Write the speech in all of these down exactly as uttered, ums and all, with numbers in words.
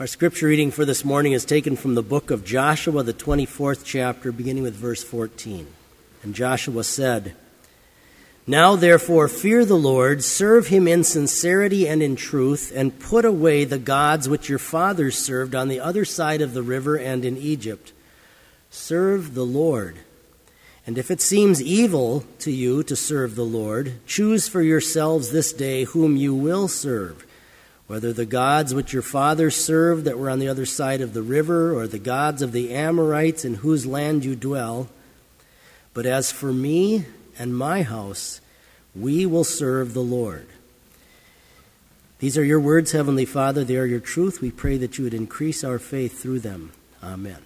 Our scripture reading for this morning is taken from the book of Joshua, the twenty-fourth chapter, beginning with verse fourteen. And Joshua said, "Now therefore fear the Lord, serve him in sincerity and in truth, and put away the gods which your fathers served on the other side of the river and in Egypt. Serve the Lord. And if it seems evil to you to serve the Lord, choose for yourselves this day whom you will serve, whether the gods which your fathers served that were on the other side of the river, or the gods of the Amorites in whose land you dwell. But as for me and my house, we will serve the Lord." These are your words, Heavenly Father. They are your truth. We pray that you would increase our faith through them. Amen.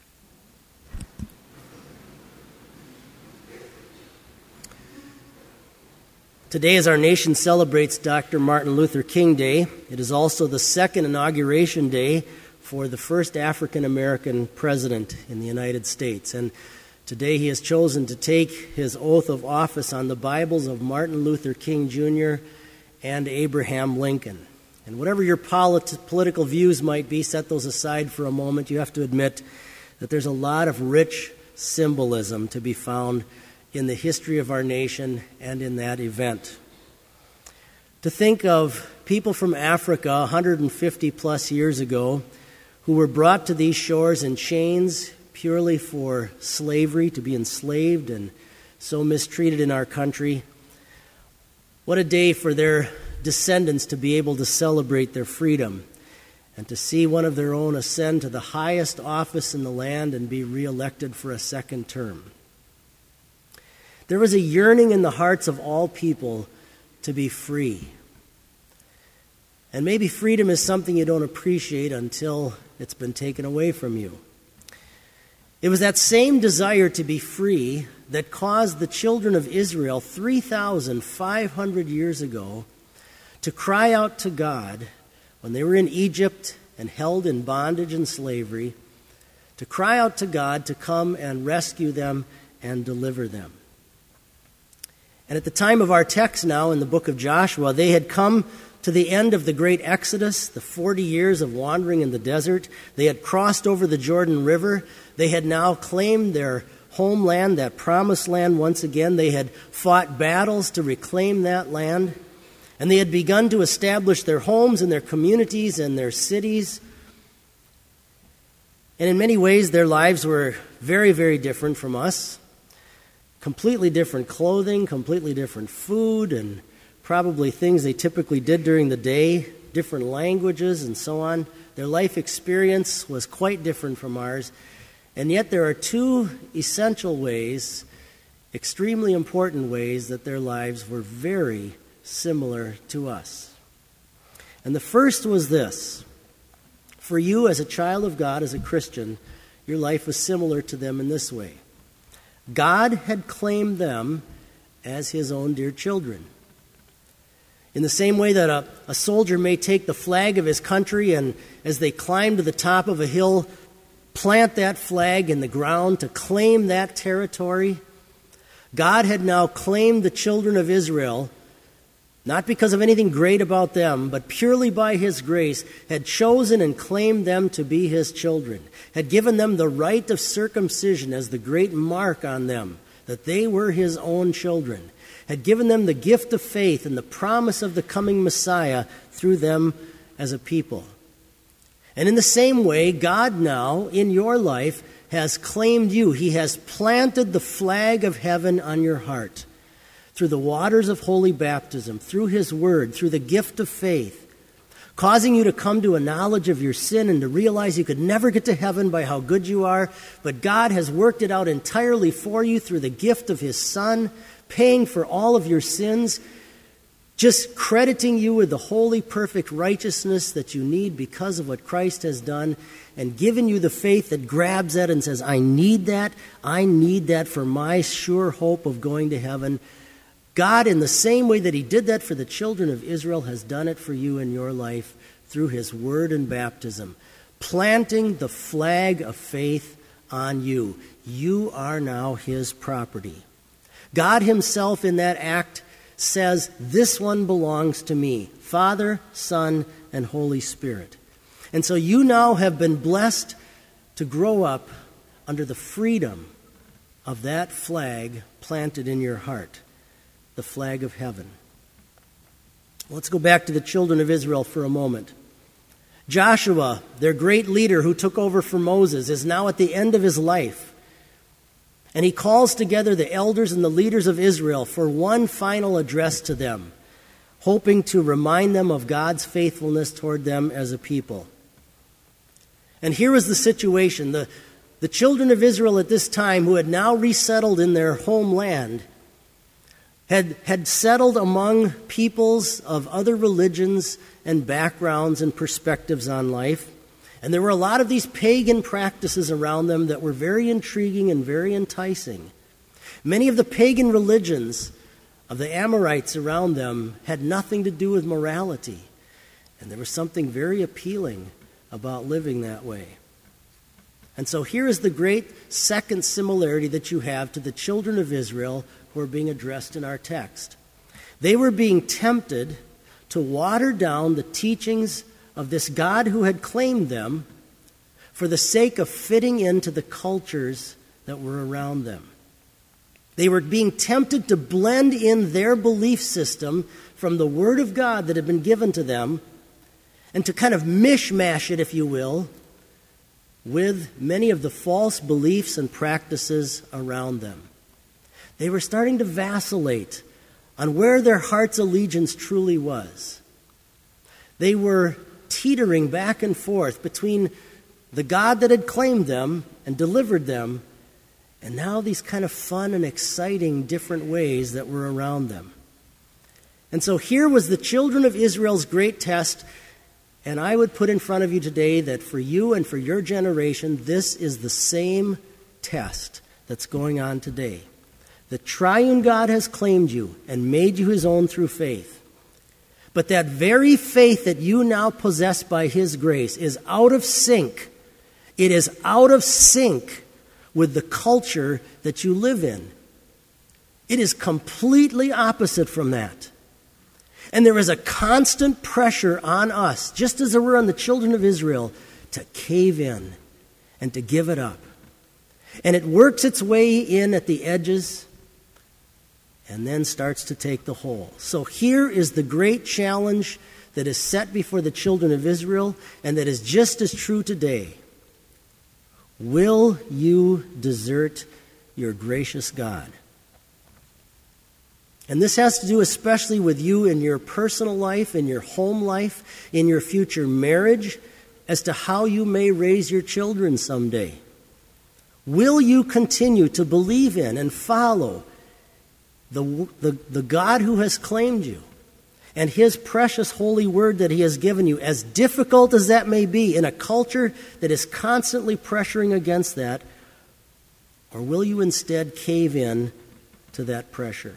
Today, as our nation celebrates Doctor Martin Luther King Day, it is also the second inauguration day for the first African-American president in the United States. And today he has chosen to take his oath of office on the Bibles of Martin Luther King Junior and Abraham Lincoln. And whatever your polit- political views might be, set those aside for a moment. You have to admit that there's a lot of rich symbolism to be found in the history of our nation and in that event. To think of people from Africa one hundred fifty plus years ago who were brought to these shores in chains purely for slavery, to be enslaved and so mistreated in our country. What a day for their descendants to be able to celebrate their freedom and to see one of their own ascend to the highest office in the land and be reelected for a second term. There was a yearning in the hearts of all people to be free. And maybe freedom is something you don't appreciate until it's been taken away from you. It was that same desire to be free that caused the children of Israel three thousand five hundred years ago to cry out to God when they were in Egypt and held in bondage and slavery, to cry out to God to come and rescue them and deliver them. And at the time of our text now in the book of Joshua, they had come to the end of the great Exodus, the forty years of wandering in the desert. They had crossed over the Jordan River. They had now claimed their homeland, that promised land once again. They had fought battles to reclaim that land. And they had begun to establish their homes and their communities and their cities. And in many ways, their lives were very, very different from us. Completely different clothing, completely different food, and probably things they typically did during the day, different languages and so on. Their life experience was quite different from ours. And yet there are two essential ways, extremely important ways, that their lives were very similar to us. And the first was this. For you as a child of God, as a Christian, your life was similar to them in this way. God had claimed them as his own dear children. In the same way that a, a soldier may take the flag of his country and as they climb to the top of a hill, plant that flag in the ground to claim that territory, God had now claimed the children of Israel, not because of anything great about them, but purely by his grace, had chosen and claimed them to be his children, had given them the rite of circumcision as the great mark on them, that they were his own children, had given them the gift of faith and the promise of the coming Messiah through them as a people. And in the same way, God now, in your life, has claimed you. He has planted the flag of heaven on your heart. Through the waters of holy baptism, through his word, through the gift of faith, causing you to come to a knowledge of your sin and to realize you could never get to heaven by how good you are, but God has worked it out entirely for you through the gift of his Son, paying for all of your sins, just crediting you with the holy, perfect righteousness that you need because of what Christ has done, and giving you the faith that grabs that and says, I need that, I need that for my sure hope of going to heaven. God, in the same way that he did that for the children of Israel, has done it for you in your life through his word and baptism, planting the flag of faith on you. You are now his property. God himself in that act says, this one belongs to me, Father, Son, and Holy Spirit. And so you now have been blessed to grow up under the freedom of that flag planted in your heart, the flag of heaven. Let's go back to the children of Israel for a moment. Joshua, their great leader who took over for Moses, is now at the end of his life. And he calls together the elders and the leaders of Israel for one final address to them, hoping to remind them of God's faithfulness toward them as a people. And here was the situation. The, the children of Israel at this time, who had now resettled in their homeland, had, had settled among peoples of other religions and backgrounds and perspectives on life. And there were a lot of these pagan practices around them that were very intriguing and very enticing. Many of the pagan religions of the Amorites around them had nothing to do with morality. And there was something very appealing about living that way. And so here is the great second similarity that you have to the children of Israel who are being addressed in our text. They were being tempted to water down the teachings of this God who had claimed them for the sake of fitting into the cultures that were around them. They were being tempted to blend in their belief system from the Word of God that had been given to them and to kind of mishmash it, if you will, with many of the false beliefs and practices around them. They were starting to vacillate on where their heart's allegiance truly was. They were teetering back and forth between the God that had claimed them and delivered them, and now these kind of fun and exciting different ways that were around them. And so here was the children of Israel's great test, and I would put in front of you today that for you and for your generation, this is the same test that's going on today. The triune God has claimed you and made you his own through faith. But that very faith that you now possess by his grace is out of sync. It is out of sync with the culture that you live in. It is completely opposite from that. And there is a constant pressure on us, just as there were on the children of Israel, to cave in and to give it up. And it works its way in at the edges and then starts to take the whole. So here is the great challenge that is set before the children of Israel and that is just as true today. Will you desert your gracious God? And this has to do especially with you in your personal life, in your home life, in your future marriage, as to how you may raise your children someday. Will you continue to believe in and follow the, the, the God who has claimed you and his precious holy word that he has given you, as difficult as that may be in a culture that is constantly pressuring against that? Or will you instead cave in to that pressure?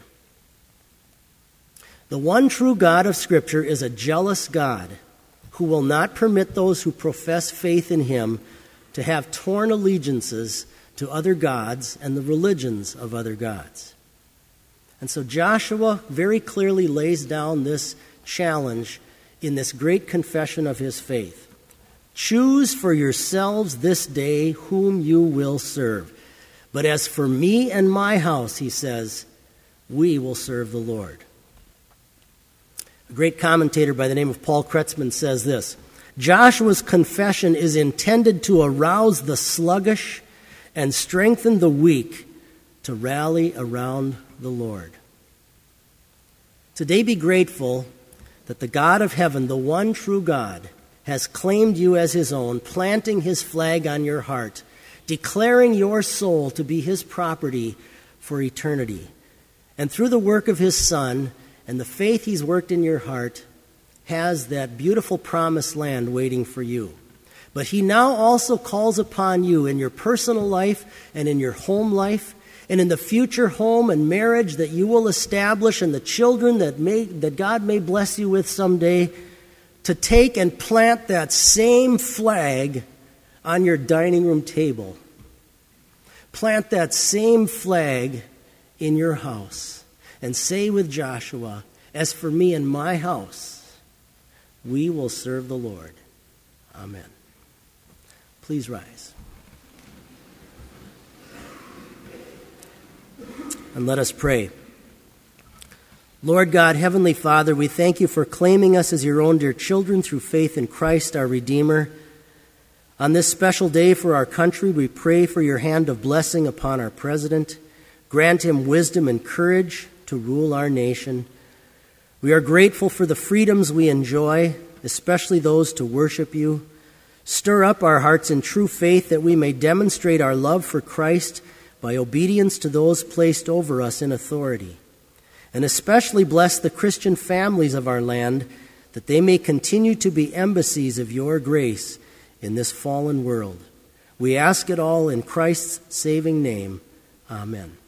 The one true God of Scripture is a jealous God who will not permit those who profess faith in him to have torn allegiances to other gods and the religions of other gods. And so Joshua very clearly lays down this challenge in this great confession of his faith. Choose for yourselves this day whom you will serve. But as for me and my house, he says, we will serve the Lord. A great commentator by the name of Paul Kretzmann says this: Joshua's confession is intended to arouse the sluggish and strengthen the weak to rally around the Lord. Today be grateful that the God of heaven, the one true God, has claimed you as his own, planting his flag on your heart, declaring your soul to be his property for eternity. And through the work of his Son and the faith he's worked in your heart, has that beautiful promised land waiting for you. But he now also calls upon you in your personal life and in your home life and in the future home and marriage that you will establish and the children that may, that God may bless you with someday, to take and plant that same flag on your dining room table. Plant that same flag in your house and say with Joshua, as for me and my house, we will serve the Lord. Amen. Please rise. And let us pray. Lord God, Heavenly Father, we thank you for claiming us as your own dear children through faith in Christ, our Redeemer. On this special day for our country, we pray for your hand of blessing upon our president. Grant him wisdom and courage to rule our nation. We are grateful for the freedoms we enjoy, especially those to worship you. Stir up our hearts in true faith that we may demonstrate our love for Christ by obedience to those placed over us in authority. And especially bless the Christian families of our land, that they may continue to be embassies of your grace in this fallen world. We ask it all in Christ's saving name. Amen.